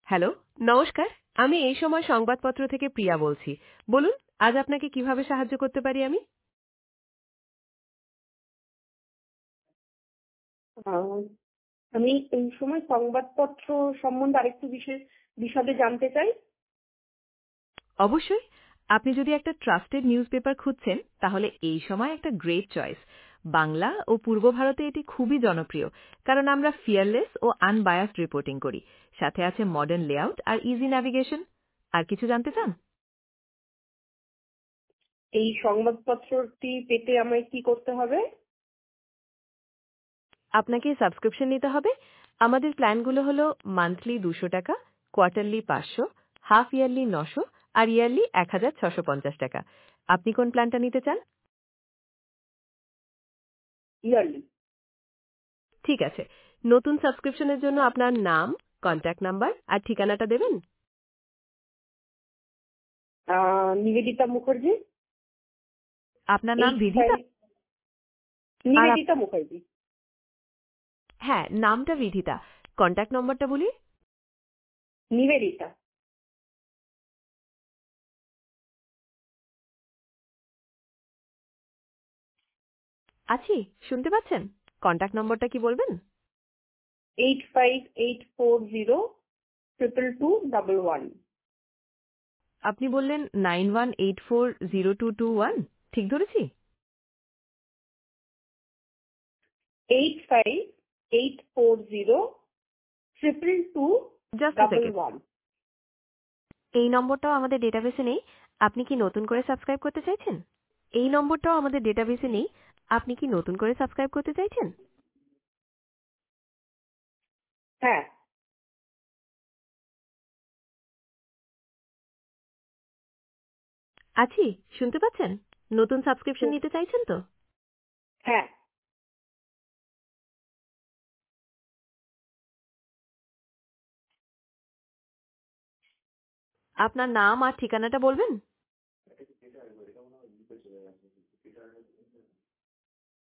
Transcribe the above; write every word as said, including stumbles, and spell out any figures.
Hello, নমস্কার। আমি এই সময় সংবাদপত্র থেকে প্রিয়া বলছি। বলুন, আজ আপনাকে কিভাবে সাহায্য করতে পারি আমি? আহ, আমি এই সময় সংবাদপত্র সম্বন্ধে আরেকটু বিশেষ বিশদে জানতে চাই। অবশ্যই। আপনি যদি একটা ট্রাস্টেড নিউজপেপার খুঁজছেন, তাহলে এই সময় একটা গ্রেট চয়েস। বাংলা ও পূর্ব ভারতে এটি খুবই জনপ্রিয়, কারণ আমরা ফিয়ারলেস ও আনবায়াসড রিপোর্টিং করি। সাথে আছে মডার্ন লেআউট আর ইজি ন্যাভিগেশন। আর কিছু জানতে চান? এই সংবাদপত্রটি পেতে আমায় কি করতে হবে? আপনাকে সাবস্ক্রিপশন নিতে হবে। আমাদের প্ল্যানগুলো হলো মান্থলি দুশো টাকা, কোয়ার্টারলি পাঁচশো, হাফ ইয়ারলি নশো আর ইয়ারলি এক হাজার ছশো পঞ্চাশ টাকা। আপনি কোন প্ল্যানটা নিতে চান? ইয়ারলি। ঠিক আছে। নতুন সাবস্ক্রিপশনের জন্য আপনার নাম, কন্ট্যাক্ট নাম্বার আর ঠিকানাটা দেবেন। নিবেদিতা মুখার্জি। আপনার নাম এইট বিধিতা? ফাইভ আর আপ- নিবেদিতা মুখার্জি। হ্যাঁ, নামটা বিধিতা। কন্ট্যাক্ট নম্বরটা বলি। নিবেদিতা। আছি, শুনতে পাচ্ছেন? কন্ট্যাক্ট নম্বরটা কি বলবেন? Eight five eight four zero triple two double one. আপনি বললেন nine one eight four zero two two one, ঠিক ধরেছি? Eight five eight four zero triple two just a double second. One. এই নম্বরটাও আমাদের ডেটাবেসে নেই। আপনি কি নতুন করে সাবস্ক্রাইব করতে চাইছেন? এই নম্বরটাও আমাদের ডেটাবেসে নেই। আপনি কি নতুন করে সাবস্ক্রাইব করতে চাইছেন? হ্যাঁ। আছি, শুনতে পাচ্ছেন? নতুন সাবস্ক্রিপশন হুম, নিতে চাইছেন তো? হ্যাঁ। আপনার নাম আর ঠিকানাটা বলবেন?